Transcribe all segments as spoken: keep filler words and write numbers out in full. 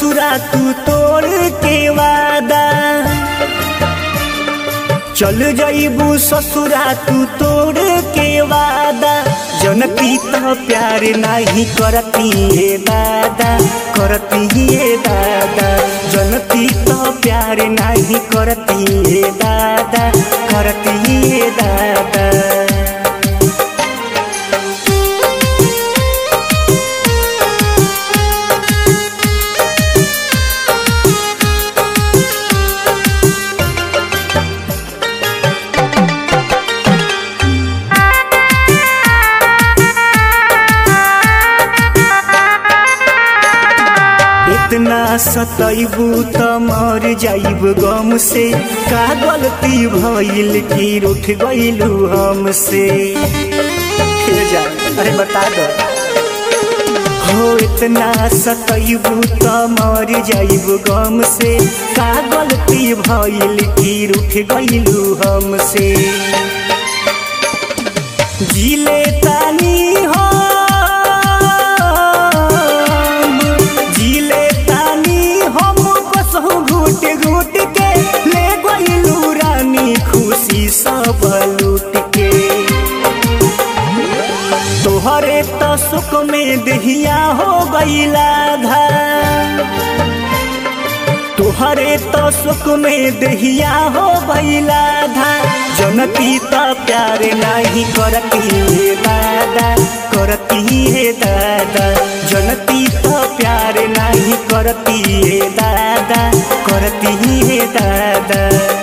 ससुरा तू तोड़ के वादा, चल जाइबू ससुरा तू तोड़ के वादा। जनती तो प्यार नहीं करती है दादा, करती है दादा। जनती तो प्यार नहीं करती है दादा, करती है दादा। इतना सतैबू त मर जाइब गम से, का गलती भइल कि उठ गइलू हमसे। जा अरे बता दो हो, इतना सतैबू त मर जाइब गम से, का गलती भइल कि उठ गइलू हमसे। जीले तानी हो घूट घूट के ले गइलू रानी खुशी सब लूट के। तोहरे तो सुख में दहिया हो गइला धा, तोहरे तो सुख में दहिया हो गइला धा। जनती तो प्यार नहीं करती है दादा, करती है दादा। जनती तो प्यार नहीं करती है दादा, करती है दादा।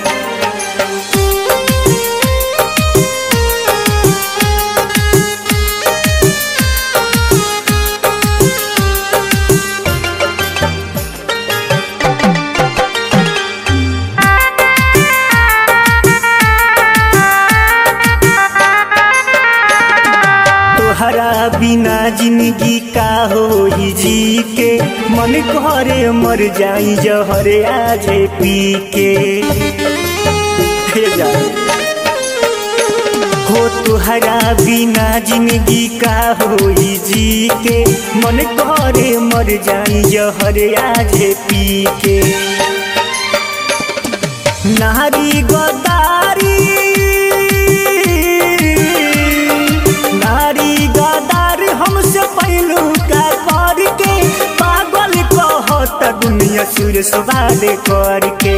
तोहरा बिना जिंदगी का होई जी के, मन करे मर जाई जहर आजे पी के। हो तोहरा बिना जिंदगी का होई जी के, मन करे मर जाई जहर आजे पी के। नारी गदारी हमसे पहलू का करके, पागल कहत दुनिया सुर सवाल करके।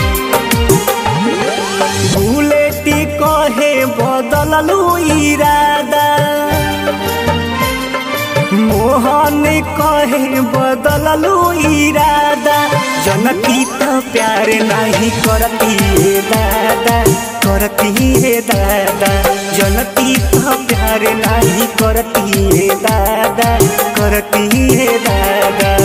बुलेटी कहे बदललू इरादा, मोहन कहे बदललू इरादा। जनती तो प्यार नहीं करती है दादा, करती है दादा। जनती तो प्यार नहीं करती है दादा, करती है दादा।